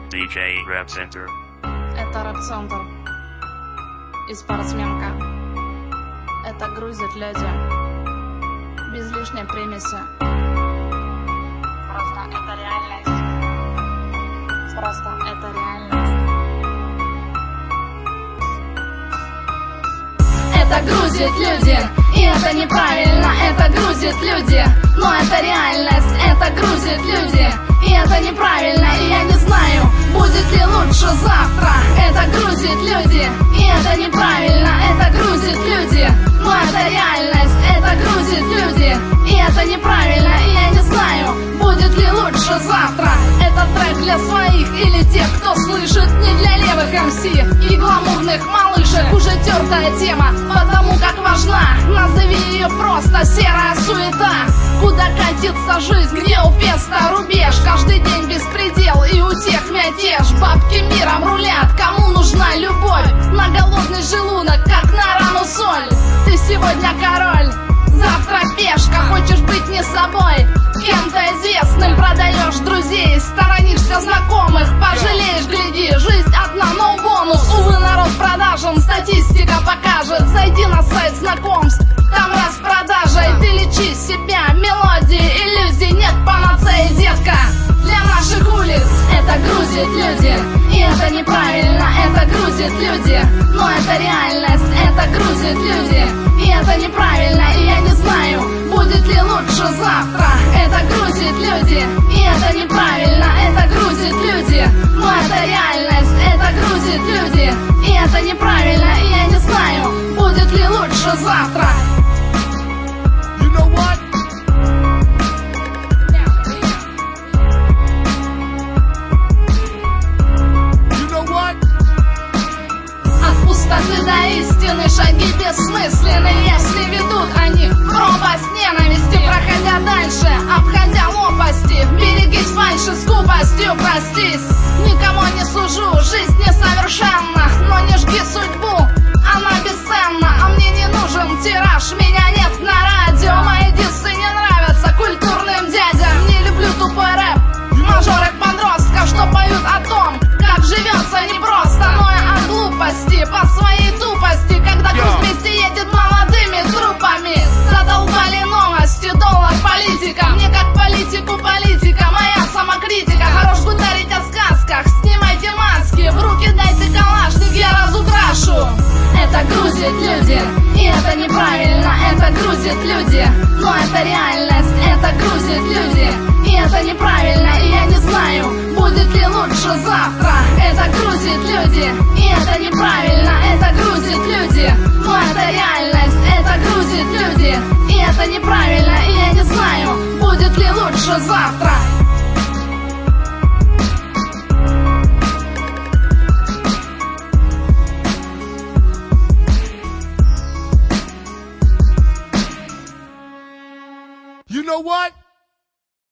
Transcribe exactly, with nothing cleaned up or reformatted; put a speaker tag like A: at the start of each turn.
A: ди джей Rap Center.
B: Это рэп-центр и спортсменка. Это грузит люди без лишней примеси. Просто это реальность. Просто это реальность. Это грузит люди, и это неправильно. Это грузит люди, но это реальность. Это грузит люди, и это неправильно. И я не знаю, будет ли лучше завтра. Это грузит люди, и это неправильно. Это грузит люди, но это реальность. Это грузит люди, и это неправильно. И я не знаю, будет ли лучше завтра. Это трек для своих или тех, кто слышит, не для левых эм си и гламурных малышек. Уже тертая тема, потому как важна. Назови ее просто серая суета. Куда катится жизнь, где у феста рубеж? Каждый день беспредел и у тех мятеж. Бабки миром рулят, кому нужна любовь? На голодный желудок, как на рану соль. Ты сегодня король, завтра пешка. Хочешь быть не собой, кем-то известным. Продаешь друзей, сторонишься знакомых. Пожалеешь, гляди, жизнь одна, но бонус. Увы, народ продажен, статистика покажет. Зайди на сайт знакомств, там распродажа. И ты лечи себя, мелодии, иллюзий. Нет панацеи, детка, для наших улиц. Это грузит люди, и это неправильно. Это грузит люди, но это реальность. Это грузит люди, и это неправильно. И я не знаю, будет ли лучше завтра. Это грузит люди, и это неправильно. Это грузит люди, но это реальность. Это грузит люди, и это неправильно. И я не знаю, будет ли лучше завтра.
C: You know what? You know what?
B: От пустоты до истины шаги бессмысленны, если ведут они в пропасть ненависти. Проходя дальше, обходя лопасти, берегись фальши, скупостью простись. Никому не служу, жизнь несовершенна, но не жги судьбу, она бесценна. А мне не нужен тираж, меня нет на радио. Мои диссы не нравятся культурным дядям. Не люблю тупой рэп мажорок-подростков, что поют о том, как живется непросто, но и о глупости по своей тупости. Когда груз вместе едет молодыми трупами. Задолбали новости, доллар, политика. Мне как политику политика, моя самокритика. Хорош гутарить о сказках, снимайте маски. В руки дайте калашник, я разукрашу. Это грузит люди, и это неправильно. Это грузит люди, но это реальность. Это грузит люди, и это неправильно. И я не знаю, будет ли лучше завтра. Это грузит люди, и это неправильно. Это грузит люди, но это реальность. Это грузит люди, и это неправильно. И я не знаю, будет ли лучше завтра.
C: You know what?